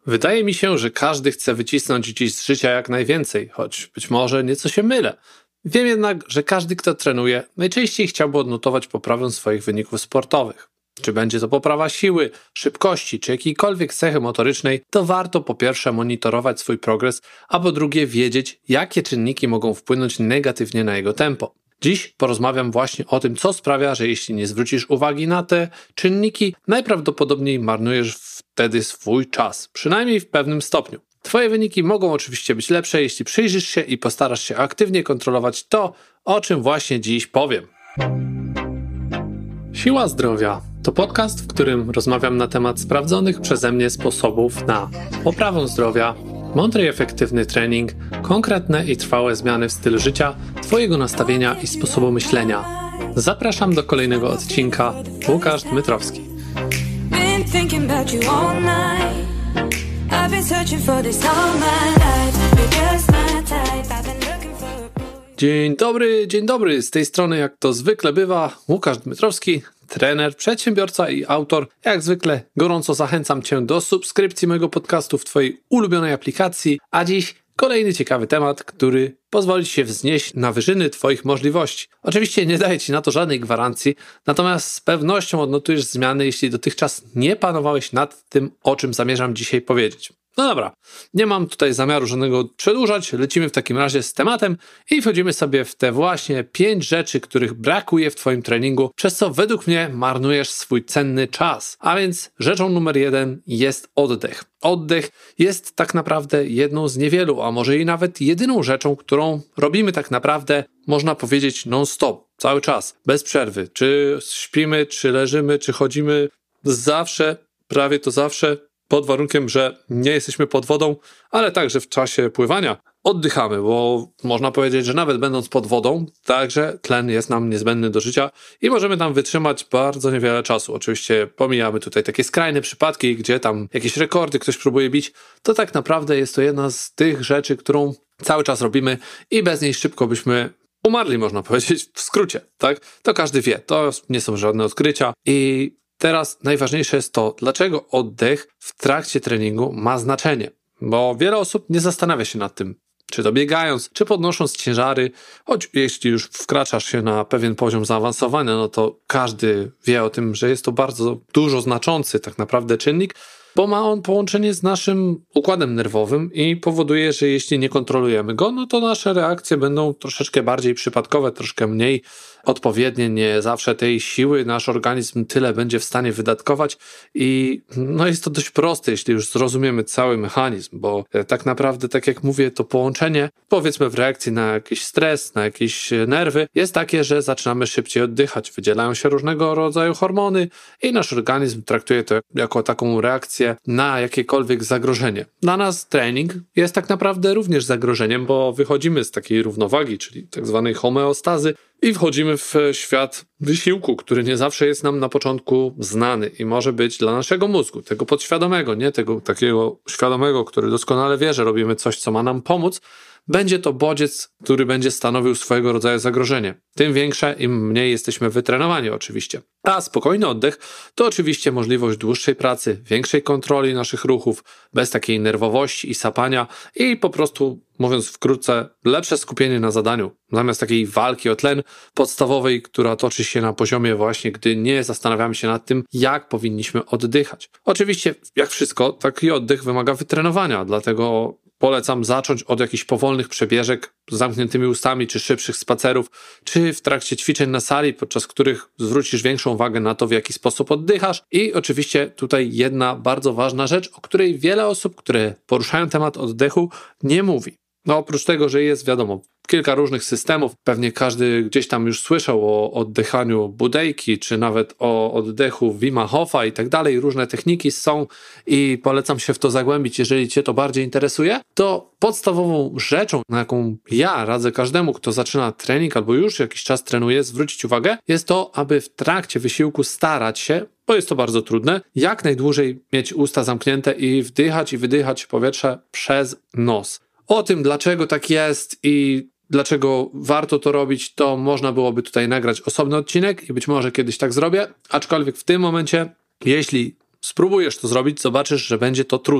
Wydaje mi się, że każdy chce wycisnąć dziś z życia jak najwięcej, choć być może nieco się mylę. Wiem jednak, że każdy, kto trenuje, najczęściej chciałby odnotować poprawę swoich wyników sportowych. Czy będzie to poprawa siły, szybkości, czy jakiejkolwiek cechy motorycznej, to warto po pierwsze monitorować swój progres, a po drugie wiedzieć, jakie czynniki mogą wpłynąć negatywnie na jego tempo. Dziś porozmawiam właśnie o tym, co sprawia, że jeśli nie zwrócisz uwagi na te czynniki, najprawdopodobniej marnujesz wtedy swój czas, przynajmniej w pewnym stopniu. Twoje wyniki mogą oczywiście być lepsze, jeśli przyjrzysz się i postarasz się aktywnie kontrolować to, o czym właśnie dziś powiem. Siła Zdrowia to podcast, w którym rozmawiam na temat sprawdzonych przeze mnie sposobów na poprawę zdrowia, mądry i efektywny trening, konkretne i trwałe zmiany w stylu życia, Twojego nastawienia i sposobu myślenia. Zapraszam do kolejnego odcinka. Łukasz Dmytrowski. Dzień dobry, z tej strony jak to zwykle bywa Łukasz Dmytrowski, trener, przedsiębiorca i autor. Jak zwykle gorąco zachęcam Cię do subskrypcji mojego podcastu w Twojej ulubionej aplikacji, a dziś kolejny ciekawy temat, który pozwoli Ci się wznieść na wyżyny Twoich możliwości. Oczywiście nie daję Ci na to żadnej gwarancji, natomiast z pewnością odnotujesz zmiany, jeśli dotychczas nie panowałeś nad tym, o czym zamierzam dzisiaj powiedzieć. No dobra, nie mam tutaj zamiaru żadnego przedłużać, lecimy w takim razie z tematem i wchodzimy sobie w te właśnie 5 rzeczy, których brakuje w Twoim treningu, przez co według mnie marnujesz swój cenny czas. A więc rzeczą numer 1 jest oddech. Oddech jest tak naprawdę jedną z niewielu, a może i nawet jedyną rzeczą, którą robimy tak naprawdę, można powiedzieć non-stop, cały czas, bez przerwy. Czy śpimy, czy leżymy, czy chodzimy, zawsze, prawie to zawsze, pod warunkiem, że nie jesteśmy pod wodą, ale także w czasie pływania oddychamy, bo można powiedzieć, że nawet będąc pod wodą, także tlen jest nam niezbędny do życia i możemy tam wytrzymać bardzo niewiele czasu. Oczywiście pomijamy tutaj takie skrajne przypadki, gdzie tam jakieś rekordy ktoś próbuje bić, to tak naprawdę jest to jedna z tych rzeczy, którą cały czas robimy i bez niej szybko byśmy umarli, można powiedzieć, w skrócie, tak? To każdy wie, to nie są żadne odkrycia i teraz najważniejsze jest to, dlaczego oddech w trakcie treningu ma znaczenie. Bo wiele osób nie zastanawia się nad tym, czy to biegając, czy podnosząc ciężary, choć jeśli już wkraczasz się na pewien poziom zaawansowania, no to każdy wie o tym, że jest to bardzo dużo znaczący tak naprawdę czynnik, bo ma on połączenie z naszym układem nerwowym i powoduje, że jeśli nie kontrolujemy go, no to nasze reakcje będą troszeczkę bardziej przypadkowe, troszkę mniej odpowiednie, nie zawsze tej siły nasz organizm tyle będzie w stanie wydatkować i no jest to dość proste, jeśli już zrozumiemy cały mechanizm, bo tak naprawdę, tak jak mówię, to połączenie, powiedzmy w reakcji na jakiś stres, na jakieś nerwy, jest takie, że zaczynamy szybciej oddychać, wydzielają się różnego rodzaju hormony i nasz organizm traktuje to jako taką reakcję na jakiekolwiek zagrożenie. Dla nas trening jest tak naprawdę również zagrożeniem, bo wychodzimy z takiej równowagi, czyli tak zwanej homeostazy i wchodzimy w świat wysiłku, który nie zawsze jest nam na początku znany i może być dla naszego mózgu, tego podświadomego, nie tego takiego świadomego, który doskonale wie, że robimy coś, co ma nam pomóc, będzie to bodziec, który będzie stanowił swojego rodzaju zagrożenie. Tym większe, im mniej jesteśmy wytrenowani oczywiście. A spokojny oddech to oczywiście możliwość dłuższej pracy, większej kontroli naszych ruchów, bez takiej nerwowości i sapania i po prostu, mówiąc wkrótce, lepsze skupienie na zadaniu. Zamiast takiej walki o tlen podstawowej, która toczy się na poziomie właśnie, gdy nie zastanawiamy się nad tym, jak powinniśmy oddychać. Oczywiście, jak wszystko, taki oddech wymaga wytrenowania, dlatego polecam zacząć od jakichś powolnych przebieżek z zamkniętymi ustami, czy szybszych spacerów, czy w trakcie ćwiczeń na sali, podczas których zwrócisz większą uwagę na to, w jaki sposób oddychasz. I oczywiście tutaj jedna bardzo ważna rzecz, o której wiele osób, które poruszają temat oddechu, nie mówi. No oprócz tego, że jest, wiadomo, kilka różnych systemów, pewnie każdy gdzieś tam już słyszał o oddychaniu Budejki, czy nawet o oddechu Wima Hofa i tak dalej, różne techniki są i polecam się w to zagłębić, jeżeli Cię to bardziej interesuje, to podstawową rzeczą, na jaką ja radzę każdemu, kto zaczyna trening albo już jakiś czas trenuje, zwrócić uwagę, jest to, aby w trakcie wysiłku starać się, bo jest to bardzo trudne, jak najdłużej mieć usta zamknięte i wdychać i wydychać powietrze przez nos. O tym, dlaczego tak jest i dlaczego warto to robić, to można byłoby tutaj nagrać osobny odcinek i być może kiedyś tak zrobię, aczkolwiek w tym momencie, jeśli spróbujesz to zrobić, zobaczysz, że będzie to trudne.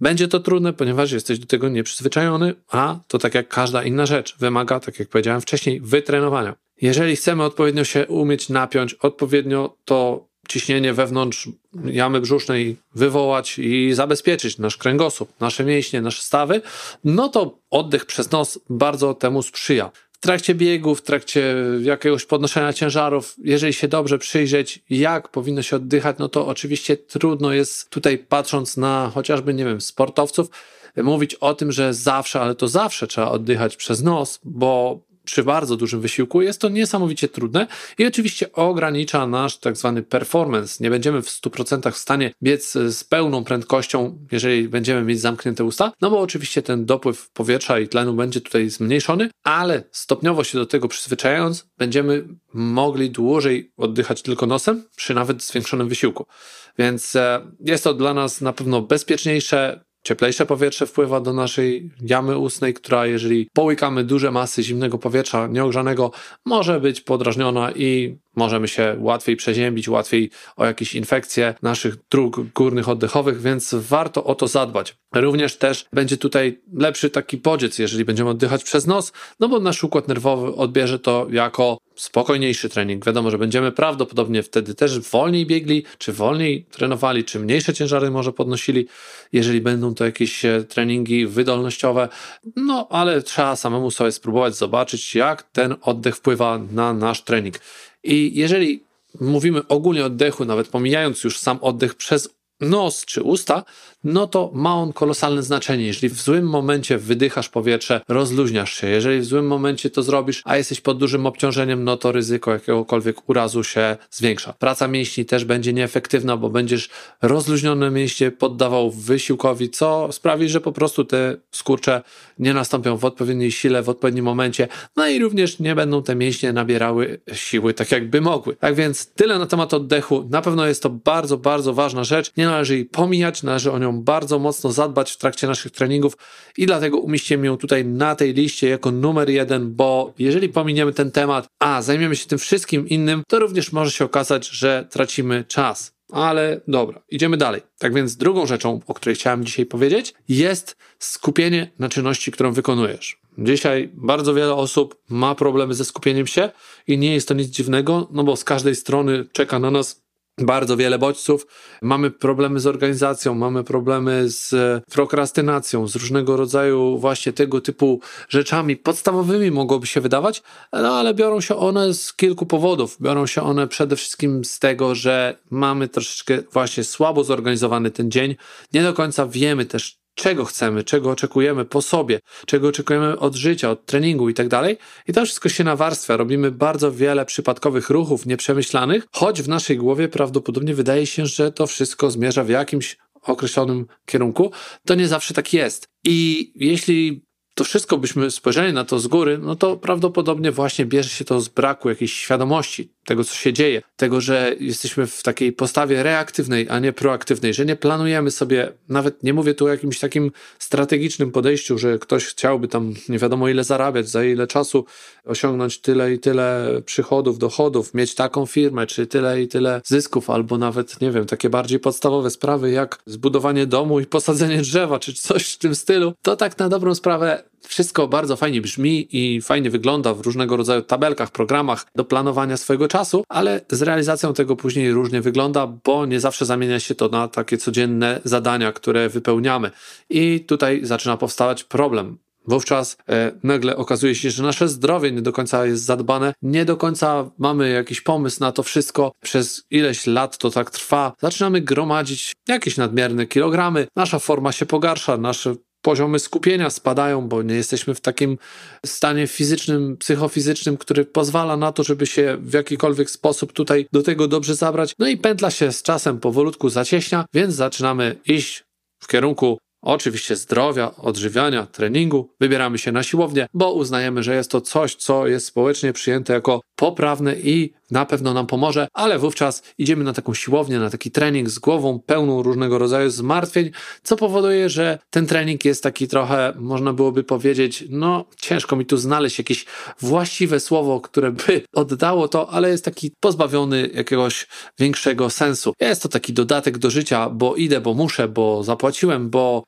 Będzie to trudne, ponieważ jesteś do tego nieprzyzwyczajony, a to tak jak każda inna rzecz, wymaga, tak jak powiedziałem wcześniej, wytrenowania. Jeżeli chcemy odpowiednio się umieć napiąć, odpowiednio to ciśnienie wewnątrz jamy brzusznej wywołać i zabezpieczyć nasz kręgosłup, nasze mięśnie, nasze stawy, no to oddech przez nos bardzo temu sprzyja. W trakcie biegu, w trakcie jakiegoś podnoszenia ciężarów, jeżeli się dobrze przyjrzeć, jak powinno się oddychać, no to oczywiście trudno jest tutaj, patrząc na chociażby, nie wiem, sportowców, mówić o tym, że zawsze, ale to zawsze trzeba oddychać przez nos, bo przy bardzo dużym wysiłku jest to niesamowicie trudne i oczywiście ogranicza nasz tak zwany performance. Nie będziemy w 100% w stanie biec z pełną prędkością, jeżeli będziemy mieć zamknięte usta, no bo oczywiście ten dopływ powietrza i tlenu będzie tutaj zmniejszony, ale stopniowo się do tego przyzwyczajając, będziemy mogli dłużej oddychać tylko nosem przy nawet zwiększonym wysiłku. Więc jest to dla nas na pewno bezpieczniejsze, cieplejsze powietrze wpływa do naszej jamy ustnej, która jeżeli połykamy duże masy zimnego powietrza nieogrzanego, może być podrażniona i możemy się łatwiej przeziębić, łatwiej o jakieś infekcje naszych dróg górnych oddechowych, więc warto o to zadbać. Również też będzie tutaj lepszy taki bodziec, jeżeli będziemy oddychać przez nos, no bo nasz układ nerwowy odbierze to jako spokojniejszy trening. Wiadomo, że będziemy prawdopodobnie wtedy też wolniej biegli, czy wolniej trenowali, czy mniejsze ciężary może podnosili, jeżeli będą to jakieś treningi wydolnościowe, no ale trzeba samemu sobie spróbować zobaczyć, jak ten oddech wpływa na nasz trening. I jeżeli mówimy ogólnie o oddechu, nawet pomijając już sam oddech przez nos czy usta, no to ma on kolosalne znaczenie. Jeżeli w złym momencie wydychasz powietrze, rozluźniasz się. Jeżeli w złym momencie to zrobisz, a jesteś pod dużym obciążeniem, no to ryzyko jakiegokolwiek urazu się zwiększa. Praca mięśni też będzie nieefektywna, bo będziesz rozluźnione mięśnie poddawał wysiłkowi, co sprawi, że po prostu te skurcze nie nastąpią w odpowiedniej sile, w odpowiednim momencie, no i również nie będą te mięśnie nabierały siły tak jakby mogły. Tak więc tyle na temat oddechu. Na pewno jest to bardzo, bardzo ważna rzecz. Nie należy jej pomijać, należy o nią bardzo mocno zadbać w trakcie naszych treningów i dlatego umieściłem ją tutaj na tej liście jako numer 1, bo jeżeli pominiemy ten temat, a zajmiemy się tym wszystkim innym, to również może się okazać, że tracimy czas. Ale dobra, idziemy dalej. Tak więc drugą rzeczą, o której chciałem dzisiaj powiedzieć, jest skupienie na czynności, którą wykonujesz. Dzisiaj bardzo wiele osób ma problemy ze skupieniem się i nie jest to nic dziwnego, no bo z każdej strony czeka na nas bardzo wiele bodźców, mamy problemy z organizacją, mamy problemy z prokrastynacją, z różnego rodzaju właśnie tego typu rzeczami podstawowymi mogłoby się wydawać, no ale biorą się one z kilku powodów. Biorą się one przede wszystkim z tego, że mamy troszeczkę właśnie słabo zorganizowany ten dzień, nie do końca wiemy też, czego chcemy, czego oczekujemy po sobie, czego oczekujemy od życia, od treningu i tak dalej. I to wszystko się nawarstwia. Robimy bardzo wiele przypadkowych ruchów nieprzemyślanych, choć w naszej głowie prawdopodobnie wydaje się, że to wszystko zmierza w jakimś określonym kierunku. To nie zawsze tak jest. I jeśli to wszystko byśmy spojrzeli na to z góry, no to prawdopodobnie właśnie bierze się to z braku jakiejś świadomości tego, co się dzieje, tego, że jesteśmy w takiej postawie reaktywnej, a nie proaktywnej, że nie planujemy sobie, nawet nie mówię tu o jakimś takim strategicznym podejściu, że ktoś chciałby tam nie wiadomo ile zarabiać, za ile czasu osiągnąć tyle i tyle przychodów, dochodów, mieć taką firmę, czy tyle i tyle zysków, albo nawet, nie wiem, takie bardziej podstawowe sprawy jak zbudowanie domu i posadzenie drzewa, czy coś w tym stylu, to tak na dobrą sprawę wszystko bardzo fajnie brzmi i fajnie wygląda w różnego rodzaju tabelkach, programach do planowania swojego czasu, ale z realizacją tego później różnie wygląda, bo nie zawsze zamienia się to na takie codzienne zadania, które wypełniamy. I tutaj zaczyna powstawać problem. Wówczas nagle okazuje się, że nasze zdrowie nie do końca jest zadbane, nie do końca mamy jakiś pomysł na to wszystko, przez ileś lat to tak trwa, zaczynamy gromadzić jakieś nadmierne kilogramy, nasza forma się pogarsza, nasze poziomy skupienia spadają, bo nie jesteśmy w takim stanie fizycznym, psychofizycznym, który pozwala na to, żeby się w jakikolwiek sposób tutaj do tego dobrze zabrać. No i pętla się z czasem powolutku zacieśnia, więc zaczynamy iść w kierunku oczywiście zdrowia, odżywiania, treningu. Wybieramy się na siłownię, bo uznajemy, że jest to coś, co jest społecznie przyjęte jako poprawne i na pewno nam pomoże, ale wówczas idziemy na taką siłownię, na taki trening z głową pełną różnego rodzaju zmartwień, co powoduje, że ten trening jest taki trochę, można byłoby powiedzieć, no ciężko mi tu znaleźć jakieś właściwe słowo, które by oddało to, ale jest taki pozbawiony jakiegoś większego sensu. Jest to taki dodatek do życia, bo idę, bo muszę, bo zapłaciłem, bo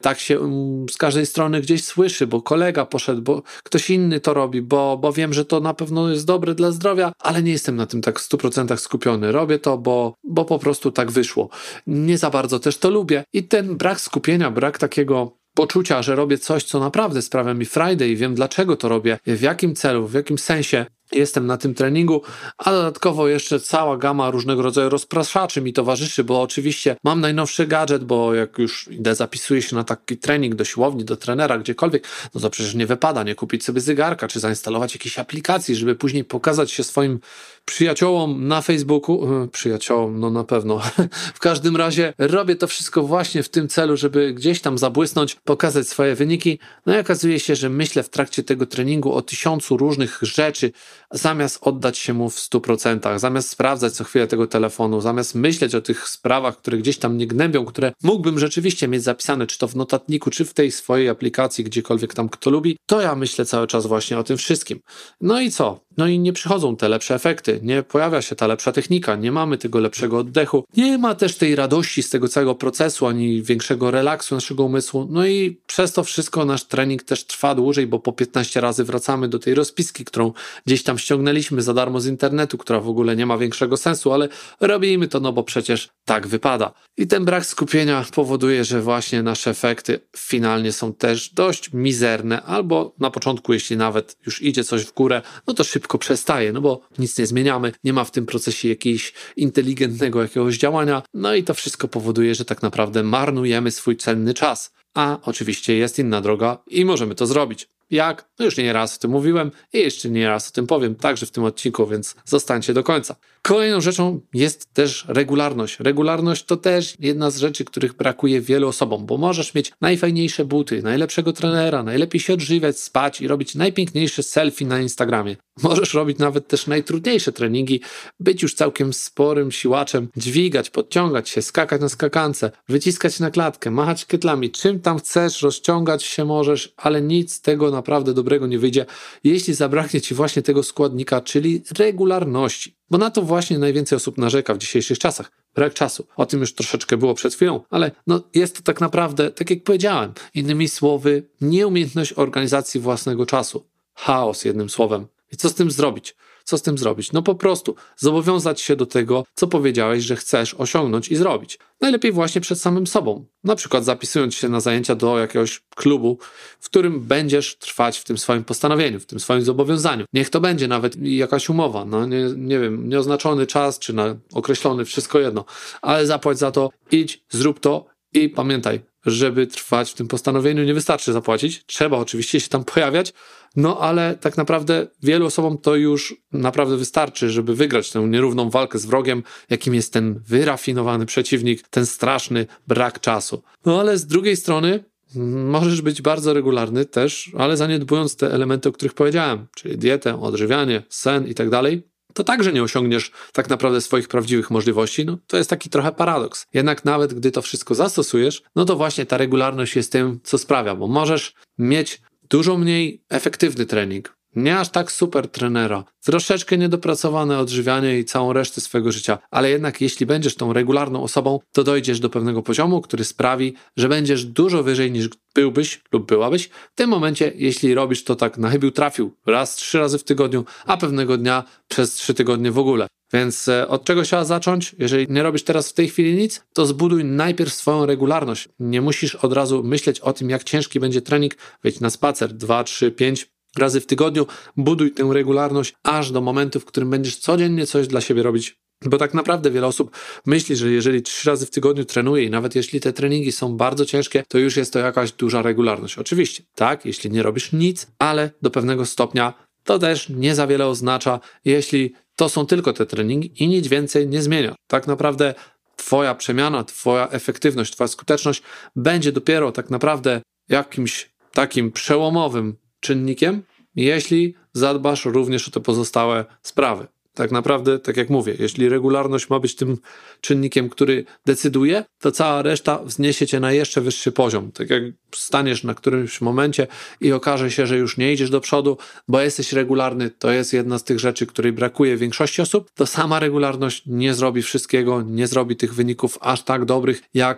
tak się z każdej strony gdzieś słyszy, bo kolega poszedł, bo ktoś inny to robi, bo wiem, że to na pewno jest dobre dla zdrowia, ale nie jestem na tym tak w 100% skupiony. Robię to, bo po prostu tak wyszło. Nie za bardzo też to lubię i ten brak skupienia, brak takiego poczucia, że robię coś, co naprawdę sprawia mi frajdę i wiem, dlaczego to robię, w jakim celu, w jakim sensie jestem na tym treningu, a dodatkowo jeszcze cała gama różnego rodzaju rozpraszaczy mi towarzyszy, bo oczywiście mam najnowszy gadżet, bo jak już idę, zapisuję się na taki trening do siłowni, do trenera, gdziekolwiek, no to przecież nie wypada nie kupić sobie zegarka, czy zainstalować jakiejś aplikacji, żeby później pokazać się swoim przyjaciołom na Facebooku, przyjaciołom, no na pewno. W każdym razie robię to wszystko właśnie w tym celu, żeby gdzieś tam zabłysnąć, pokazać swoje wyniki. No i okazuje się, że myślę w trakcie tego treningu o 1000 różnych rzeczy, zamiast oddać się mu w 100%, zamiast sprawdzać co chwilę tego telefonu, zamiast myśleć o tych sprawach, które gdzieś tam mnie gnębią, które mógłbym rzeczywiście mieć zapisane, czy to w notatniku, czy w tej swojej aplikacji, gdziekolwiek tam kto lubi, to ja myślę cały czas właśnie o tym wszystkim. No i co? No i nie przychodzą te lepsze efekty, nie pojawia się ta lepsza technika, nie mamy tego lepszego oddechu, nie ma też tej radości z tego całego procesu, ani większego relaksu naszego umysłu, no i przez to wszystko nasz trening też trwa dłużej, bo po 15 razy wracamy do tej rozpiski, którą gdzieś tam ściągnęliśmy za darmo z internetu, która w ogóle nie ma większego sensu, ale robimy to, no bo przecież tak wypada. I ten brak skupienia powoduje, że właśnie nasze efekty finalnie są też dość mizerne, albo na początku, jeśli nawet już idzie coś w górę, no to szybko przestaje, no bo nic nie zmieniamy, nie ma w tym procesie jakiegoś inteligentnego jakiegoś działania, no i to wszystko powoduje, że tak naprawdę marnujemy swój cenny czas. A oczywiście jest inna droga i możemy to zrobić. Jak? No już nie raz o tym mówiłem i jeszcze nie raz o tym powiem, także w tym odcinku, więc zostańcie do końca. Kolejną rzeczą jest też regularność. Regularność to też jedna z rzeczy, których brakuje wielu osobom, bo możesz mieć najfajniejsze buty, najlepszego trenera, najlepiej się odżywiać, spać i robić najpiękniejsze selfie na Instagramie. Możesz robić nawet też najtrudniejsze treningi, być już całkiem sporym siłaczem, dźwigać, podciągać się, skakać na skakance, wyciskać na klatkę, machać ketlami, czym tam chcesz, rozciągać się możesz, ale nic z tego naprawdę dobrego nie wyjdzie, jeśli zabraknie ci właśnie tego składnika, czyli regularności. Bo na to właśnie najwięcej osób narzeka w dzisiejszych czasach. Brak czasu. O tym już troszeczkę było przed chwilą, ale no jest to tak naprawdę, tak jak powiedziałem, innymi słowy, nieumiejętność organizacji własnego czasu. Chaos, jednym słowem. I co z tym zrobić? Co z tym zrobić? No po prostu zobowiązać się do tego, co powiedziałeś, że chcesz osiągnąć i zrobić. Najlepiej właśnie przed samym sobą. Na przykład zapisując się na zajęcia do jakiegoś klubu, w którym będziesz trwać w tym swoim postanowieniu, w tym swoim zobowiązaniu. Niech to będzie nawet jakaś umowa, no nie wiem, nieoznaczony czas, czy na określony, wszystko jedno. Ale zapłać za to, idź, zrób to i pamiętaj, żeby trwać w tym postanowieniu nie wystarczy zapłacić. Trzeba oczywiście się tam pojawiać, no ale tak naprawdę wielu osobom to już naprawdę wystarczy, żeby wygrać tę nierówną walkę z wrogiem, jakim jest ten wyrafinowany przeciwnik, ten straszny brak czasu. No ale z drugiej strony możesz być bardzo regularny też, ale zaniedbując te elementy, o których powiedziałem, czyli dietę, odżywianie, sen i tak dalej, to także nie osiągniesz tak naprawdę swoich prawdziwych możliwości. No, to jest taki trochę paradoks. Jednak nawet gdy to wszystko zastosujesz, no to właśnie ta regularność jest tym, co sprawia, bo możesz mieć dużo mniej efektywny trening, nie aż tak super trenera, troszeczkę niedopracowane odżywianie i całą resztę swojego życia, ale jednak jeśli będziesz tą regularną osobą, to dojdziesz do pewnego poziomu, który sprawi, że będziesz dużo wyżej niż byłbyś lub byłabyś w tym momencie, jeśli robisz to tak na chybił trafił, raz, 3 razy w tygodniu, a pewnego dnia przez 3 tygodnie w ogóle. Więc od czego trzeba zacząć? Jeżeli nie robisz teraz w tej chwili nic, to zbuduj najpierw swoją regularność. Nie musisz od razu myśleć o tym, jak ciężki będzie trening. Wejdź na spacer 2, 3, 5 razy w tygodniu, buduj tę regularność aż do momentu, w którym będziesz codziennie coś dla siebie robić. Bo tak naprawdę wiele osób myśli, że jeżeli 3 razy w tygodniu trenuje i nawet jeśli te treningi są bardzo ciężkie, to już jest to jakaś duża regularność. Oczywiście, tak, jeśli nie robisz nic, ale do pewnego stopnia to też nie za wiele oznacza, jeśli to są tylko te treningi i nic więcej nie zmienia. Tak naprawdę twoja przemiana, twoja efektywność, twoja skuteczność będzie dopiero tak naprawdę jakimś takim przełomowym czynnikiem, jeśli zadbasz również o te pozostałe sprawy. Tak naprawdę, tak jak mówię, jeśli regularność ma być tym czynnikiem, który decyduje, to cała reszta wzniesie cię na jeszcze wyższy poziom. Tak jak staniesz na którymś momencie i okaże się, że już nie idziesz do przodu, bo jesteś regularny, to jest jedna z tych rzeczy, której brakuje większości osób, to sama regularność nie zrobi wszystkiego, nie zrobi tych wyników aż tak dobrych, jak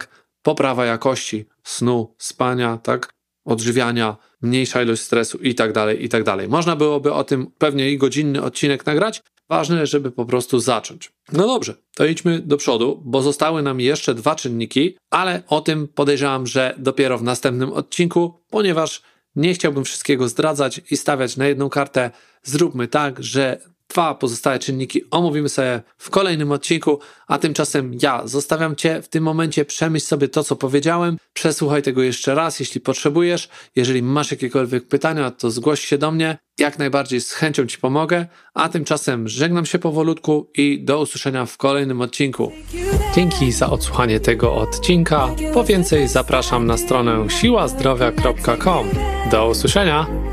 poprawa jakości snu, spania, tak? Odżywiania, mniejsza ilość stresu i tak dalej, i tak dalej. Można byłoby o tym pewnie i godzinny odcinek nagrać. Ważne, żeby po prostu zacząć. No dobrze, to idźmy do przodu, bo zostały nam jeszcze 2 czynniki, ale o tym podejrzewam, że dopiero w następnym odcinku, ponieważ nie chciałbym wszystkiego zdradzać i stawiać na jedną kartę. Zróbmy tak, że 2 pozostałe czynniki omówimy sobie w kolejnym odcinku, a tymczasem ja zostawiam Cię w tym momencie, przemyśl sobie to, co powiedziałem, przesłuchaj tego jeszcze raz, jeśli potrzebujesz. Jeżeli masz jakiekolwiek pytania, to zgłoś się do mnie, jak najbardziej z chęcią Ci pomogę, a tymczasem żegnam się powolutku i do usłyszenia w kolejnym odcinku. Dzięki za odsłuchanie tego odcinka. Po więcej zapraszam na stronę siłazdrowia.com. Do usłyszenia!